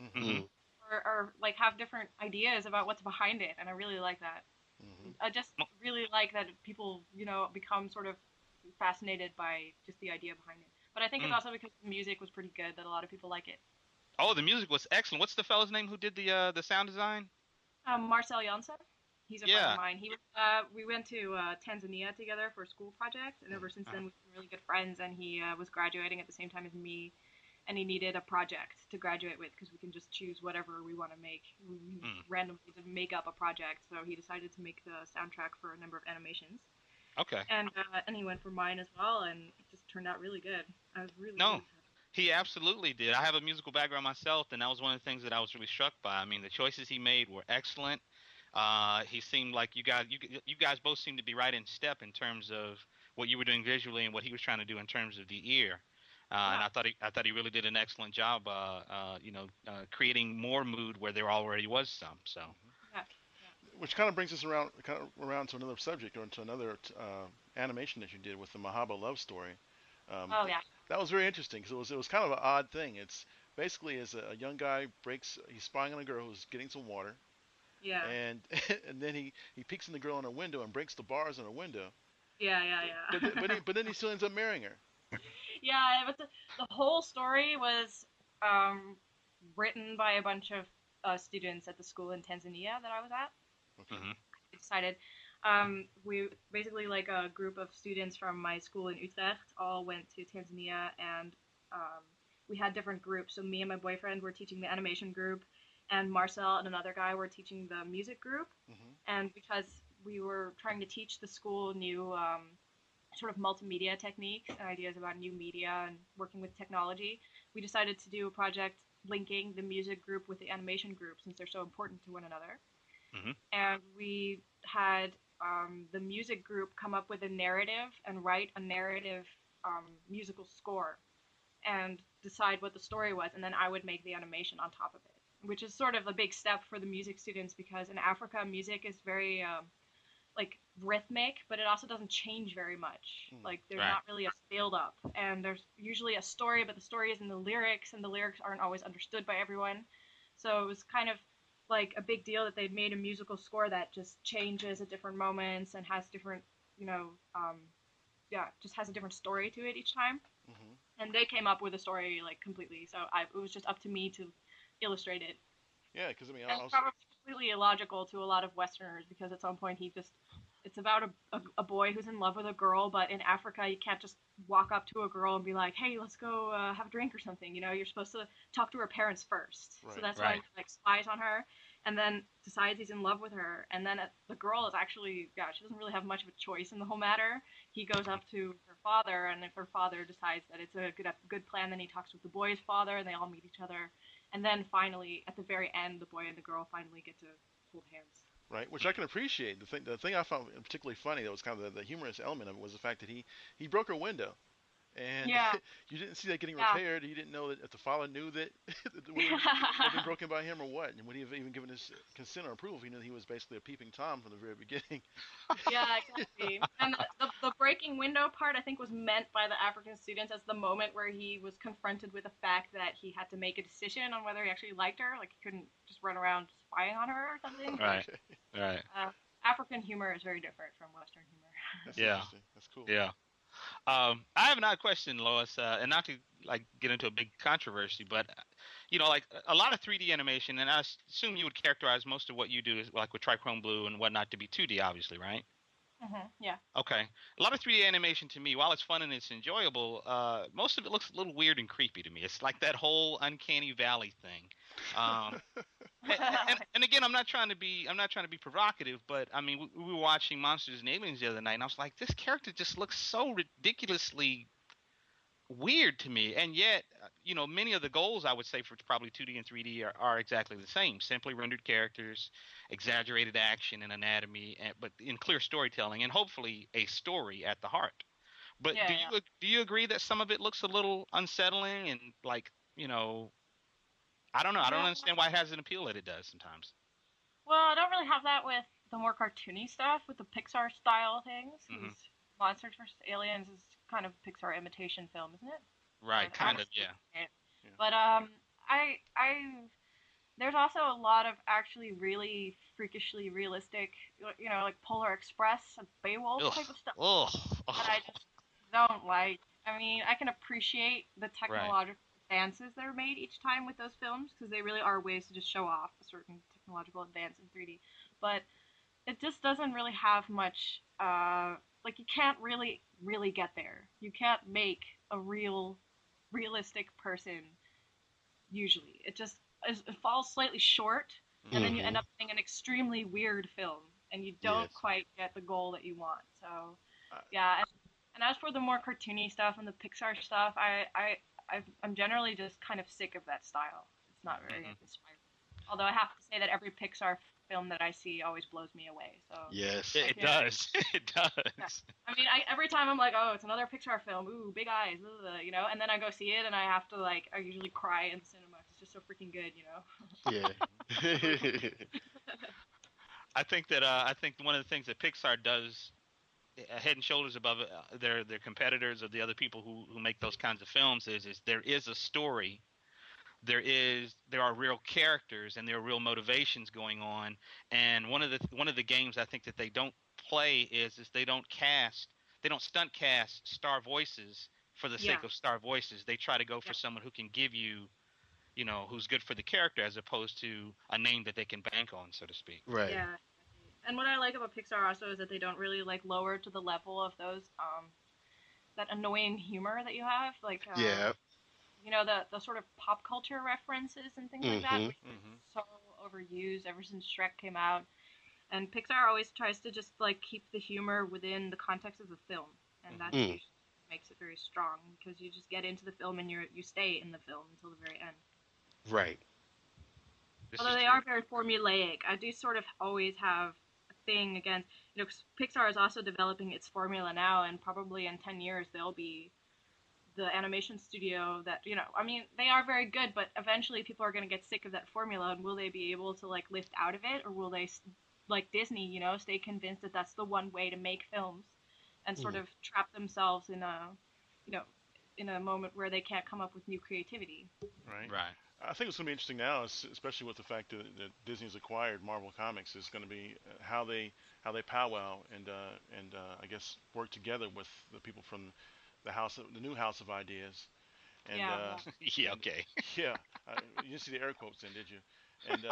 [SPEAKER 4] or like have different ideas about what's behind it, and I really like that. I just really like that people become sort of fascinated by just the idea behind it. But I think it's also because the music was pretty good that a lot of people like it.
[SPEAKER 2] Oh, the music was excellent. What's the fellow's name who did the sound design?
[SPEAKER 4] Marcel Janssen. He's a friend of mine. He was, we went to Tanzania together for a school project, and ever since then we've been really good friends. And he was graduating at the same time as me, and he needed a project to graduate with because we can just choose whatever we want to make. We randomly did make up a project, so he decided to make the soundtrack for a number of animations.
[SPEAKER 2] Okay.
[SPEAKER 4] And he went for mine as well, and it just turned out really good. I was really
[SPEAKER 2] He absolutely did. I have a musical background myself, and that was one of the things that I was really struck by. I mean, the choices he made were excellent. He seemed like you guys both seemed to be right in step in terms of what you were doing visually and what he was trying to do in terms of the ear. And I thought he really did an excellent job, creating more mood where there already was some. So.
[SPEAKER 3] Which kind of brings us around to another subject, or to another animation that you did with the Mahaba love story. That was very interesting because it was kind of an odd thing. It's basically as a young guy he's spying on a girl who's getting some water.
[SPEAKER 4] Yeah.
[SPEAKER 3] And then he peeks in the girl in her window and breaks the bars in her window.
[SPEAKER 4] Yeah.
[SPEAKER 3] But then he still ends up marrying her.
[SPEAKER 4] Yeah, but the whole story was written by a bunch of students at the school in Tanzania that I was at.
[SPEAKER 3] Okay.
[SPEAKER 4] Excited. We basically, like a group of students from my school in Utrecht, all went to Tanzania, and we had different groups. So me and my boyfriend were teaching the animation group, and Marcel and another guy were teaching the music group. And because we were trying to teach the school new sort of multimedia techniques and ideas about new media and working with technology, we decided to do a project linking the music group with the animation group since they're so important to one another. And we had the music group come up with a narrative and write a narrative musical score and decide what the story was, and then I would make the animation on top of it, which is sort of a big step for the music students because in Africa music is very like rhythmic, but it also doesn't change very much. Like there's not really a build up, and there's usually a story, but the story is in the lyrics, and the lyrics aren't always understood by everyone. So it was kind of like a big deal that they'd made a musical score that just changes at different moments and has different, just has a different story to it each time. And they came up with a story like completely, so it was just up to me to illustrate it.
[SPEAKER 3] Yeah, because I mean,
[SPEAKER 4] it's probably completely illogical to a lot of Westerners because at some point it's about a boy who's in love with a girl, but in Africa you can't just walk up to a girl and be like, hey, let's go have a drink or something. You're supposed to talk to her parents first. So that's why he like spies on her and then decides he's in love with her. And then the girl is actually, she doesn't really have much of a choice in the whole matter. He goes up to her father, and if her father decides that it's a good plan, then he talks with the boy's father, and they all meet each other. And then finally, at the very end, the boy and the girl finally get to hold hands.
[SPEAKER 3] Right, which I can appreciate. The thing I found particularly funny, that was kind of the humorous element of it, was the fact that he broke her window, and you didn't see that getting repaired. You didn't know that if the father knew that the window had been broken by him or what, and would he have even given his consent or approval if he knew he was basically a peeping Tom from the very beginning?
[SPEAKER 4] Yeah, exactly. And the breaking window part, I think, was meant by the African students as the moment where he was confronted with the fact that he had to make a decision on whether he actually liked her. Like, he couldn't just run around spying on her or something.
[SPEAKER 2] Right.
[SPEAKER 4] African humor is very different from Western humor.
[SPEAKER 3] That's interesting. That's cool.
[SPEAKER 2] Yeah. I have another question, Lois, and not to get into a big controversy, but like a lot of 3D animation, and I assume you would characterize most of what you do, like with Trichrome Blue and whatnot, to be 2D, obviously, right?
[SPEAKER 4] Yeah.
[SPEAKER 2] Okay. A lot of 3D animation to me, while it's fun and it's enjoyable, most of it looks a little weird and creepy to me. It's like that whole uncanny valley thing. And again, I'm not trying to be provocative, but I mean, we were watching Monsters and Aliens the other night, and I was like, this character just looks so ridiculously weird to me. And yet, many of the goals I would say for probably 2D and 3D are exactly the same: simply rendered characters, exaggerated action and anatomy, but in clear storytelling, and hopefully a story at the heart. But do you agree that some of it looks a little unsettling and I don't know. I don't understand why it has an appeal that it does sometimes.
[SPEAKER 4] Well, I don't really have that with the more cartoony stuff, with the Pixar style things. Monsters vs. Aliens is kind of Pixar imitation film, isn't it?
[SPEAKER 2] Right, kind of, yeah.
[SPEAKER 4] But there's also a lot of actually really freakishly realistic, like Polar Express and Beowulf type of stuff. That I just don't like. I mean, I can appreciate the
[SPEAKER 2] Right.
[SPEAKER 4] technological advances that are made each time with those films because they really are ways to just show off a certain technological advance in 3D. But it just doesn't really have much. Like you can't really get there. You can't make a realistic person usually. It falls slightly short, and then you end up getting an extremely weird film, and you don't
[SPEAKER 5] Yes.
[SPEAKER 4] quite get the goal that you want. So,
[SPEAKER 3] Uh,
[SPEAKER 4] yeah. And as for the more cartoony stuff and the Pixar stuff, I'm generally just kind of sick of that style. It's not very inspiring. Although I have to say that every Pixar film that I see always blows me away. So
[SPEAKER 5] Yes.
[SPEAKER 2] It
[SPEAKER 4] Yeah.
[SPEAKER 2] does. It does.
[SPEAKER 4] Yeah. I mean, every time I'm like, oh, it's another Pixar film. Ooh, big eyes, you know. And then I go see it, and I have to I usually cry in the cinema. It's just so freaking good, you know.
[SPEAKER 5] Yeah.
[SPEAKER 2] I think one of the things that Pixar does head and shoulders above their competitors or the other people who make those kinds of films is there is a story. There are real characters and there are real motivations going on. And one of the games I think that they don't play is they don't stunt cast star voices for the sake of star voices. They try to go for someone who can give you, who's good for the character as opposed to a name that they can bank on, so to speak.
[SPEAKER 5] Right.
[SPEAKER 4] Yeah. And what I like about Pixar also is that they don't really lower to the level of those that annoying humor that you have,
[SPEAKER 5] Yeah.
[SPEAKER 4] you know, the sort of pop culture references and things like that, which
[SPEAKER 3] Mhm.
[SPEAKER 4] is so overused ever since Shrek came out. And Pixar always tries to just keep the humor within the context of the film, and that usually makes it very strong because you just get into the film and you stay in the film until the very end.
[SPEAKER 5] Right.
[SPEAKER 4] Although they are very formulaic, I do sort of always have a thing against, 'cause Pixar is also developing its formula now, and probably in 10 years they'll be the animation studio that, I mean, they are very good, but eventually people are going to get sick of that formula, and will they be able to lift out of it, or will they, like Disney, stay convinced that that's the one way to make films and sort of trap themselves in a moment where they can't come up with new creativity.
[SPEAKER 3] Right.
[SPEAKER 2] Right.
[SPEAKER 3] I think what's going to be interesting now, especially with the fact that Disney's acquired Marvel Comics, is going to be how they powwow and I guess work together with the people from the new House of Ideas. And
[SPEAKER 4] Yeah.
[SPEAKER 2] Yeah. Okay.
[SPEAKER 3] yeah, you didn't see the air quotes then, did you? And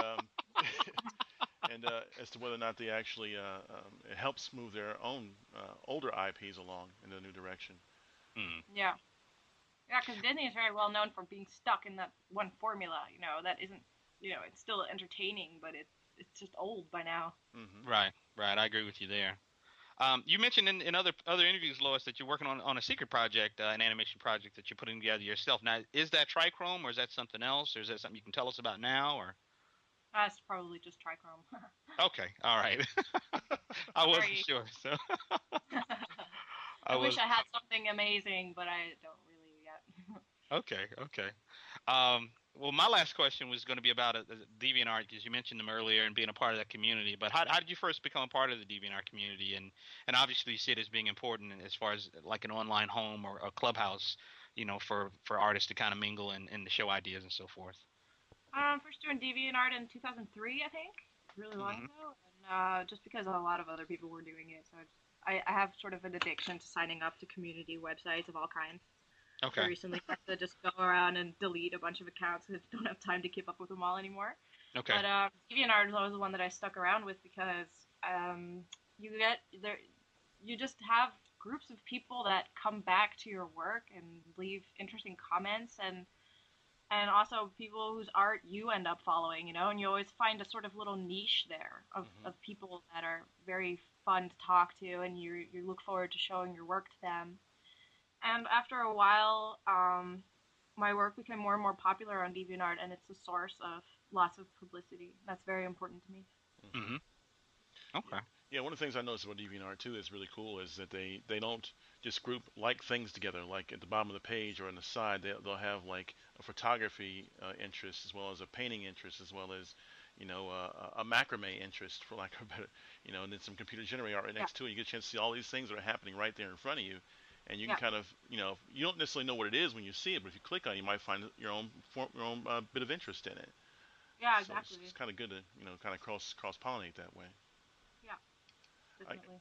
[SPEAKER 3] and as to whether or not they actually it helps move their own older IPs along in the new direction.
[SPEAKER 4] Yeah. Yeah, because Disney is very well known for being stuck in that one formula, that isn't, it's still entertaining, but it's just old by now.
[SPEAKER 2] Right. I agree with you there. You mentioned in other interviews, Lois, that you're working on a secret project, an animation project that you're putting together yourself. Now, is that Trichrome, or is that something else, or is that something you can tell us about now, or?
[SPEAKER 4] That's probably just Trichrome.
[SPEAKER 2] Okay, all right. I wasn't
[SPEAKER 4] Sorry.
[SPEAKER 2] sure, so.
[SPEAKER 4] I wish I had something amazing, but I don't really yet.
[SPEAKER 2] Okay. Well, my last question was going to be about DeviantArt, because you mentioned them earlier and being a part of that community. But how did you first become a part of the DeviantArt community? And obviously you see it as being important as far as like an online home or a clubhouse, for artists to kind of mingle and to show ideas and so forth.
[SPEAKER 4] First doing DeviantArt in 2003, I think, really long ago, and just because a lot of other people were doing it, so I have sort of an addiction to signing up to community websites of all kinds.
[SPEAKER 2] Okay.
[SPEAKER 4] I recently had to just go around and delete a bunch of accounts because I don't have time to keep up with them all anymore.
[SPEAKER 2] Okay.
[SPEAKER 4] But DeviantArt is always the one that I stuck around with because you just have groups of people that come back to your work and leave interesting comments and also people whose art you end up following, and you always find a sort of little niche there of people that are very fun to talk to, and you look forward to showing your work to them. And after a while, my work became more and more popular on DeviantArt, and it's a source of lots of publicity. That's very important to me.
[SPEAKER 2] Mm-hmm. Okay.
[SPEAKER 3] Yeah, one of the things I noticed about DeviantArt too is really cool is that they don't just group things together. Like at the bottom of the page or on the side, they'll have like a photography interest as well as a painting interest as well as a macrame interest for lack of a better and then some computer generated art right next to it. You get a chance to see all these things that are happening right there in front of you, and you can kind of you don't necessarily know what it is when you see it, but if you click on it, you might find your own bit of interest in it.
[SPEAKER 4] Yeah,
[SPEAKER 3] So
[SPEAKER 4] exactly.
[SPEAKER 3] it's kind of good to kind of cross pollinate that way.
[SPEAKER 4] Yeah, definitely.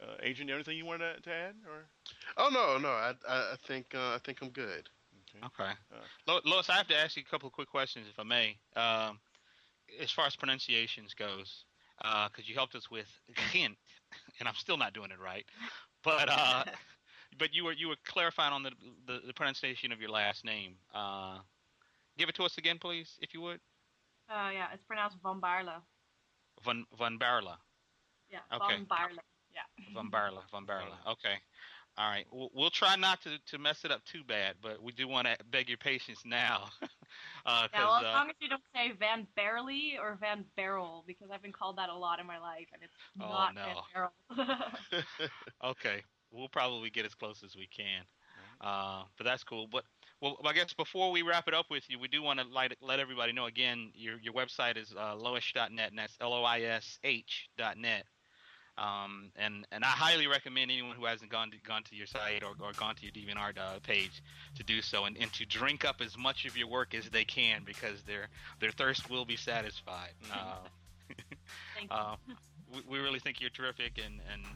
[SPEAKER 3] Adrian, anything you wanted to add? Or?
[SPEAKER 5] Oh no. I think I'm good.
[SPEAKER 2] Okay. Lois, I have to ask you a couple of quick questions, if I may. As far as pronunciations goes, because you helped us with hint, and I'm still not doing it right. But you were clarifying on the pronunciation of your last name. Give it to us again, please, if you would.
[SPEAKER 4] Yeah, it's pronounced Van Baarle.
[SPEAKER 2] Van Baarle.
[SPEAKER 4] Yeah,
[SPEAKER 2] okay.
[SPEAKER 4] Van Baarle. Yeah.
[SPEAKER 2] Van Baarle. Okay. All right. We'll try not to mess it up too bad, but we do want to beg your patience now.
[SPEAKER 4] Yeah, well, as long as you don't say Van Barley or Van Barrel, because I've been called that a lot in my life, and it's not Van Barrel.
[SPEAKER 2] Okay. We'll probably get as close as we can. But that's cool. But I guess before we wrap it up with you, we do want to let everybody know again. Your website is loish.net, and that's LOISH.net. And I highly recommend anyone who hasn't gone to your site or gone to your DeviantArt page to do so and to drink up as much of your work as they can, because their thirst will be satisfied.
[SPEAKER 4] Thank you.
[SPEAKER 2] We really think you're terrific, and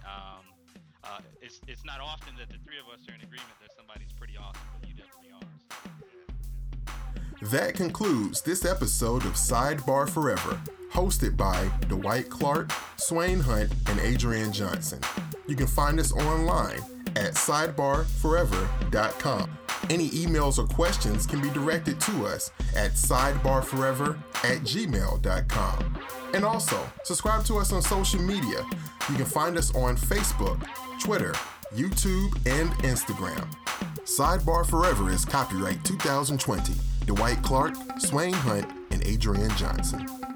[SPEAKER 2] it's not often that the three of us are in agreement that somebody's pretty awesome, but you definitely are.
[SPEAKER 1] That concludes this episode of Sidebar Forever, hosted by Dwight Clark, Swain Hunt, and Adrian Johnson. You can find us online at sidebarforever.com. Any emails or questions can be directed to us at sidebarforever@gmail.com. And also, subscribe to us on social media. You can find us on Facebook, Twitter, YouTube, and Instagram. Sidebar Forever is copyright 2020. Dwight Clark, Swain Hunt, and Adrian Johnson.